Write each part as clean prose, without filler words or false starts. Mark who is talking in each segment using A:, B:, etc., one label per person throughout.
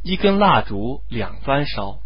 A: 一根蜡烛两端烧。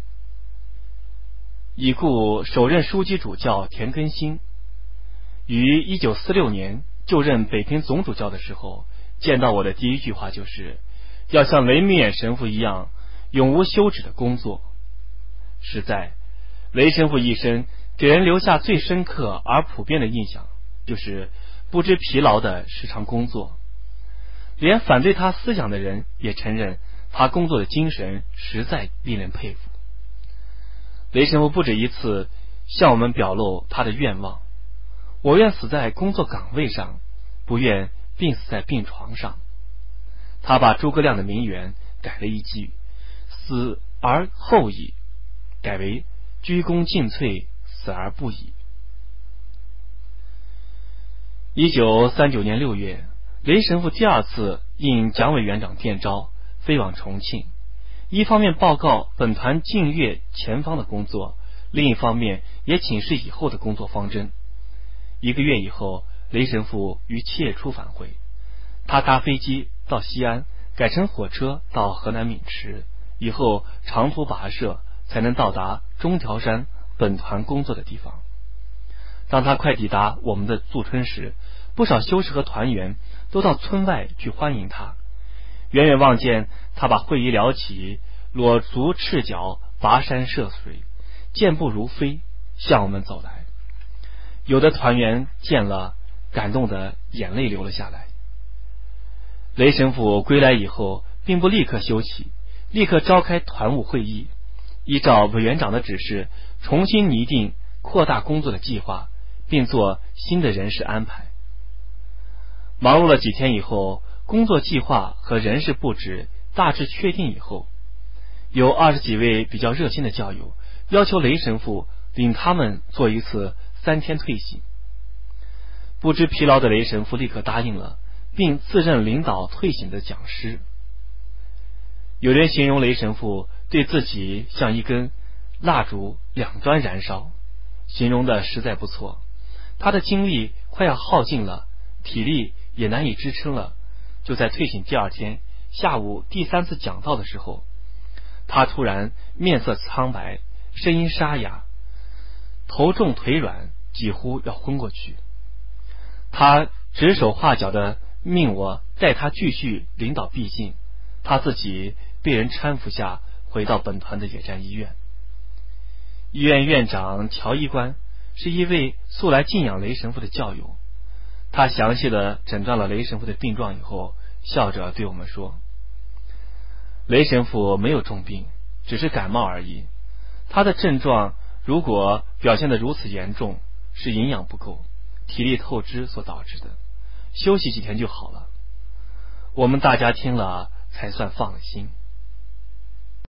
A: 已故首任书记主教田根兴于1946年就任北平总主教的时候，见到我的第一句话就是要像雷明远神父一样永无休止的工作。实在，雷神父一生给人留下最深刻而普遍的印象，就是不知疲劳的时常工作。连反对他思想的人也承认他工作的精神实在令人佩服。雷神父不止一次向我们表露他的愿望：我愿死在工作岗位上，不愿病死在病床上。他把诸葛亮的名言改了一句：死而后已，改为鞠躬尽瘁，死而不已。1939年6月，雷神父第二次应蒋委员长电召飞往重庆，一方面报告本团近月前方的工作，另一方面也请示以后的工作方针。1个月以后，雷神父于7月初返回，他搭飞机到西安，改乘火车到河南渑池，以后长途跋涉才能到达中条山本团工作的地方。当他快抵达我们的驻村时，不少修士和团员都到村外去欢迎他。远远望见他把会衣撩起，裸足赤脚跋山涉水，健步如飞向我们走来。有的团员见了，感动得眼泪流了下来。雷神父归来以后，并不立刻休息，立刻召开团务会议，依照委员长的指示，重新拟定扩大工作的计划，并做新的人事安排。忙碌了几天以后，工作计划和人事布置大致确定以后，有20几位比较热心的教友要求雷神父领他们做一次3天退省。不知疲劳的雷神父立刻答应了，并自任领导退省的讲师。有人形容雷神父对自己像一根蜡烛两端燃烧，形容的实在不错。他的精力快要耗尽了，体力也难以支撑了。就在退省第2天下午第3次讲道的时候，他突然面色苍白，声音沙哑，头重腿软，几乎要昏过去。他指手画脚的命我带他继续领导毕竟，他自己被人搀扶下回到本团的野战医院。医院院长乔医官是一位素来敬仰雷神父的教友，他详细的诊断了雷神父的病状以后，笑着对我们说：雷神父没有重病，只是感冒而已。他的症状如果表现得如此严重，是营养不够，体力透支所导致的，休息几天就好了。我们大家听了才算放了心。